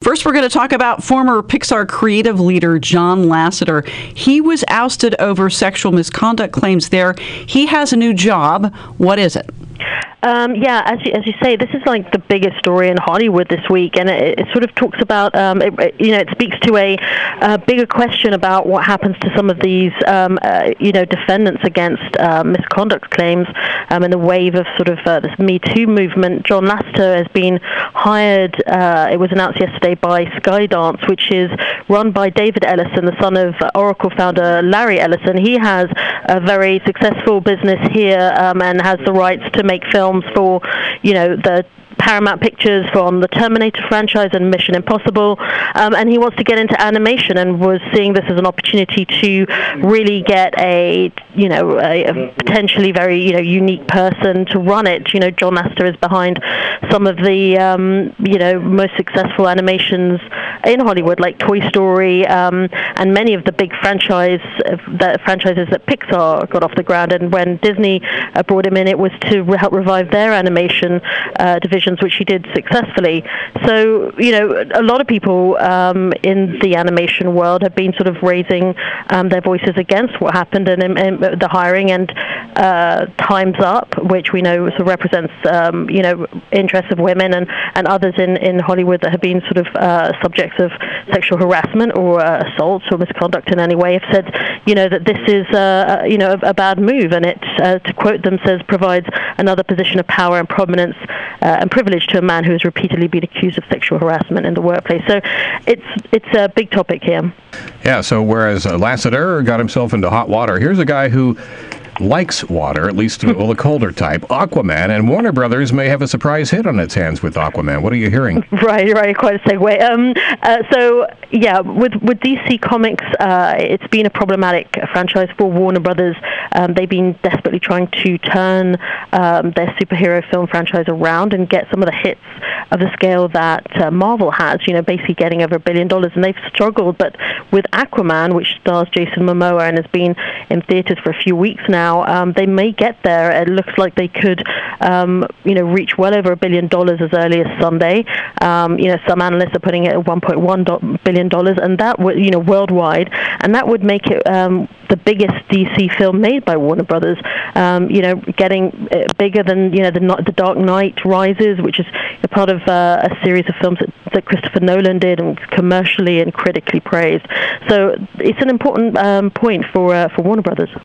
First, we're going to talk about former Pixar creative leader John Lasseter. He was ousted over sexual misconduct claims there. He has a new job. What is it? As you say, this is like the biggest story in Hollywood this week, and it sort of talks about, it speaks to a bigger question about what happens to some of these, defendants against misconduct claims in the wave of sort of this Me Too movement. John Lasseter has been hired, it was announced yesterday, by Skydance, which is run by David Ellison, the son of Oracle founder Larry Ellison. He has a very successful business here and has the rights to make films for, the Paramount Pictures from the Terminator franchise and Mission Impossible, and he wants to get into animation and was seeing this as an opportunity to really get a potentially very unique person to run it. John Lasseter is behind some of the most successful animations in Hollywood, like Toy Story, and many of the big franchises that Pixar got off the ground. And when Disney brought him in, it was to help revive their animation division, which he did successfully. So, a lot of people in the animation world have been sort of raising their voices against what happened and the hiring, and Time's Up, which we know sort of represents, interests of women and others in Hollywood that have been sort of subjects of sexual harassment or assault or misconduct in any way, have said, that this is, a bad move, and it, to quote them, says provides another position of power and prominence and privilege to a man who has repeatedly been accused of sexual harassment in the workplace. So it's a big topic here. Yeah, so whereas Lasseter got himself into hot water, here's a guy who likes water, at least the colder type. Aquaman, and Warner Brothers may have a surprise hit on its hands with Aquaman. What are you hearing? Right, quite a segue. With DC Comics, it's been a problematic franchise for Warner Brothers. They've been desperately trying to turn their superhero film franchise around and get some of the hits of the scale that Marvel has, basically getting over $1 billion, and they've struggled. But with Aquaman, which stars Jason Momoa and has been in theaters for a few weeks now, they may get there. It looks like they could, reach well over $1 billion as early as Sunday. Some analysts are putting it at $1.1 billion, and that would, worldwide, and that would make it the biggest DC film made by Warner Brothers. Getting bigger than the Dark Knight Rises, which is a part of a series of films that Christopher Nolan did and commercially and critically praised. So it's an important point for Warner Brothers.